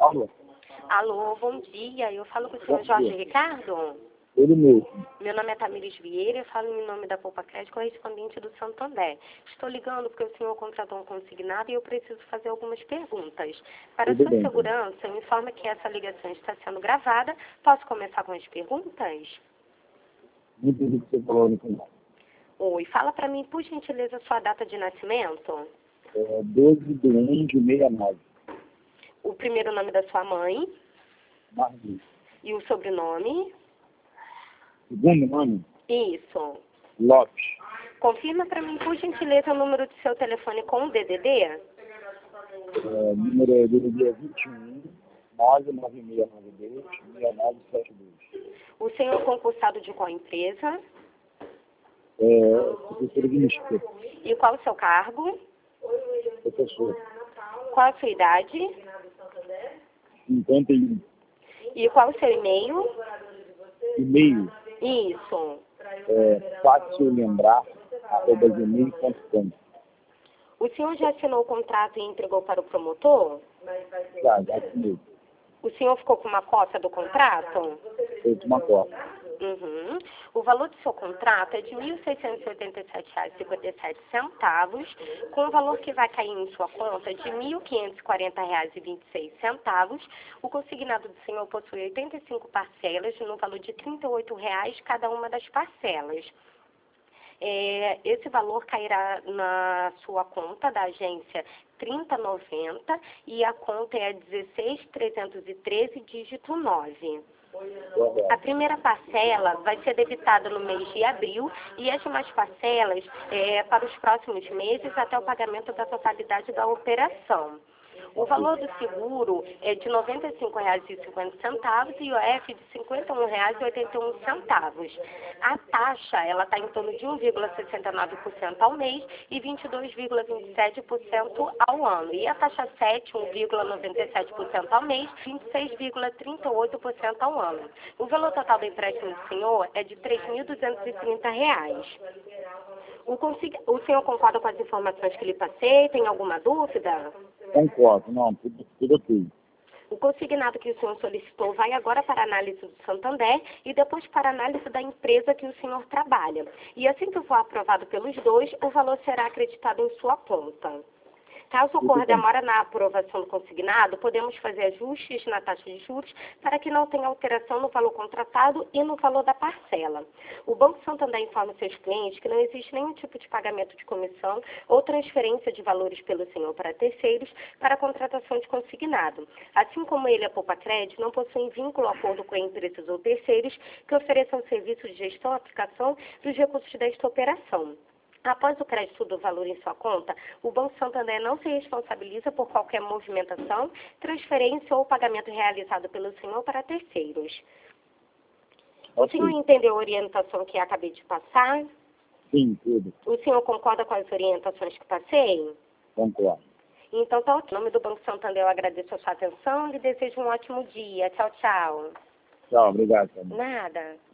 Alô? Alô, bom dia. Eu falo com o senhor Jorge Ricardo. Ele mesmo. Meu nome é Tamires Vieira, eu falo em nome da Poupa Crédito, correspondente do Santander. Estou ligando porque o senhor contratou um consignado e eu preciso fazer algumas perguntas. Para Tudo sua bem, segurança, me informa que essa ligação está sendo gravada. Posso começar com as perguntas? Não entendi o que você falou no final. Oi, fala para mim, por gentileza, sua data de nascimento. 12/1/69. O primeiro nome da sua mãe Marli. e o sobrenome. Segundo nome? Isso. Lopes. Confirma para mim, por gentileza, o número do seu telefone com o DDD. Número é DDD 21 99692 6972. O senhor é concursado de qual empresa? Professor de Mistura. E qual o seu cargo? Professor. Qual a sua idade? 51. E qual o seu e-mail? E-mail. Isso. Fácil lembrar, @gmail.com. O senhor já assinou o contrato e entregou para o promotor? Já assinei. O senhor ficou com uma cópia do contrato? Fez uma cópia. Uhum. O valor do seu contrato é de R$ 1.687,57, com o valor que vai cair em sua conta de R$ 1.540,26. O consignado do senhor possui 85 parcelas no valor de R$ 38,00 cada uma das parcelas. Esse valor cairá na sua conta da agência 3090 e a conta é 16313, dígito 9. A primeira parcela vai ser debitada no mês de abril e as demais parcelas para os próximos meses até o pagamento da totalidade da operação. O valor do seguro é de R$ 95,50 e o F de R$ 51,81. A taxa ela está em torno de 1,69% ao mês e 22,27% ao ano. E a taxa 7, 1,97% ao mês, 26,38% ao ano. O valor total do empréstimo do senhor é de R$ 3.230. O senhor concorda com as informações que lhe passei? Tem alguma dúvida? Concordo, não, tudo ok. O consignado que o senhor solicitou vai agora para a análise do Santander e depois para a análise da empresa que o senhor trabalha. E assim que for aprovado pelos dois, o valor será acreditado em sua conta. Caso ocorra demora na aprovação do consignado, podemos fazer ajustes na taxa de juros para que não tenha alteração no valor contratado e no valor da parcela. O Banco Santander informa seus clientes que não existe nenhum tipo de pagamento de comissão ou transferência de valores pelo senhor para terceiros para a contratação de consignado. Assim como ele, a Poupa Crédito, não possui vínculo ou acordo com empresas ou terceiros que ofereçam serviço de gestão e aplicação dos recursos desta operação. Após o crédito do valor em sua conta, o Banco Santander não se responsabiliza por qualquer movimentação, transferência ou pagamento realizado pelo senhor para terceiros. O senhor entendeu a orientação que acabei de passar? Sim, tudo. O senhor concorda com as orientações que passei? Concordo. Então, tá ok. Em nome do Banco Santander, eu agradeço a sua atenção e desejo um ótimo dia. Tchau, tchau. Tchau, obrigado. Nada.